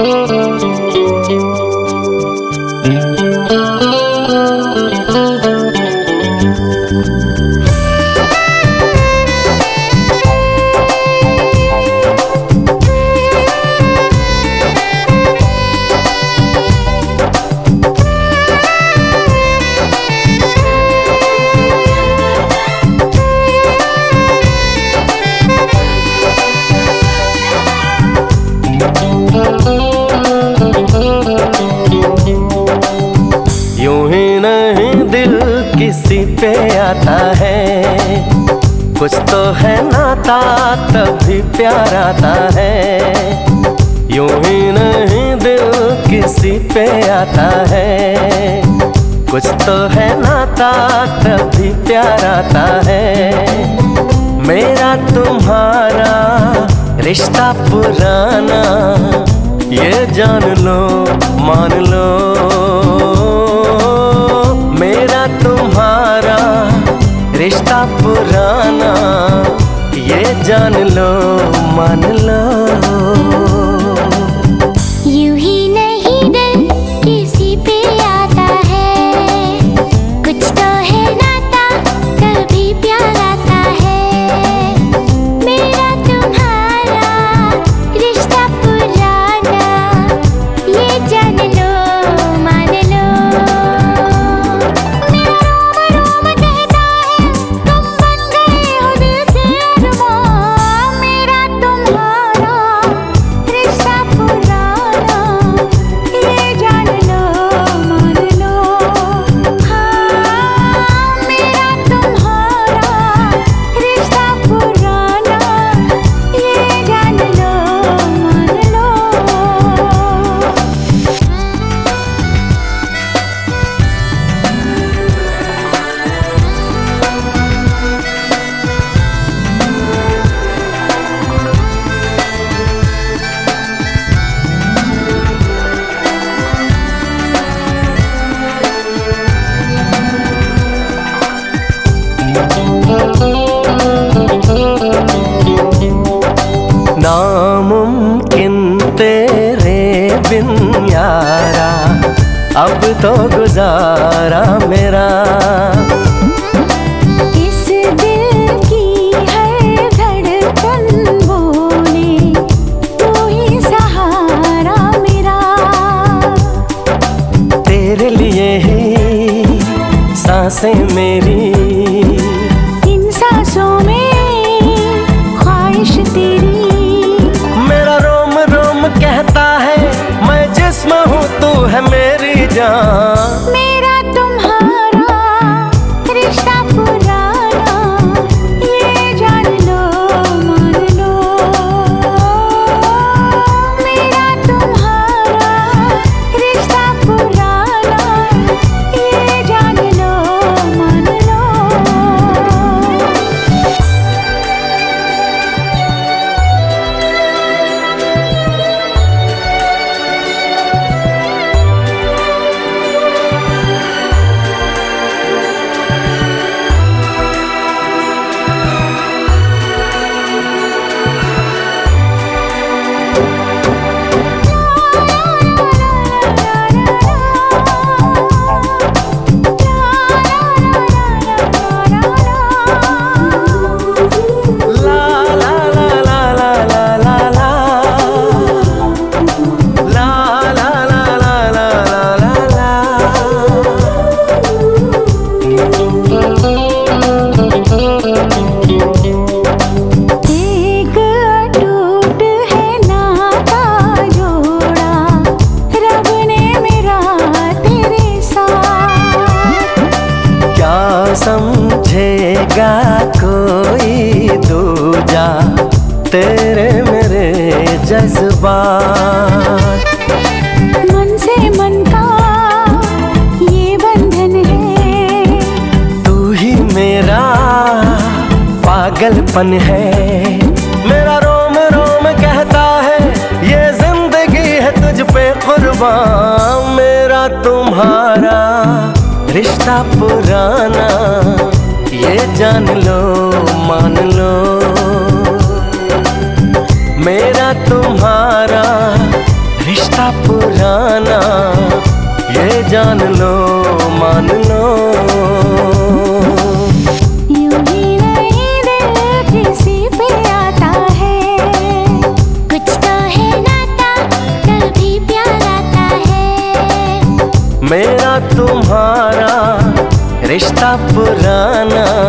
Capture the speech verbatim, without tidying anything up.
यूं ही नहीं दिल किसी पे आता है, कुछ तो है नाता तभी प्यार आता है। यूं ही नहीं दिल किसी पे आता है, कुछ तो है नाता तभी प्यार आता है। मेरा तुम्हारा रिश्ता पुराना, ये जान लो मान लो। मेरा तुम्हारा रिश्ता पुराना, ये जान लो मान लो। यूं ही नहीं दिल किसी पे आता है, कुछ तो है नाता तभी प्यार आता है। मेरा तुम्हारा रिश्ता पुराना, ये जान लो मान लो। नामुमकिन तेरे बिन यारा, अब तो गुजारा मेरा। इस दिल की है धड़कन बोले, तू ही सहारा मेरा। तेरे लिए ही सांसें मेरी, इन सांसों में ख्वाहिश तेरी। कहता है मैं जिस्म हूँ तू है मेरी जान। मेरा तुम्हारा रिश्ता पुराना, ये जान लो मान लो। मेरा तुम्हारा रिश्ता पुराना, ये जान लो मान लो। समझेगा कोई दूजा तेरे मेरे जज्बात। मन से मन का ये बंधन है, तू ही मेरा पागलपन है। मेरा रोम रोम कहता है ये जिंदगी है तुझ पे कुर्बान। मेरा तुम्हारा रिश्ता पुराना, ये जान लो मान लो। मेरा तुम्हारा रिश्ता रिश्ता पुराना, ये जान लो मान लो। यूं ही नहीं दिल किसी पे आता है, कुछ तो है नाता तभी प्यार आता है। मेरा तुम्हारा रिश्ता पुराना,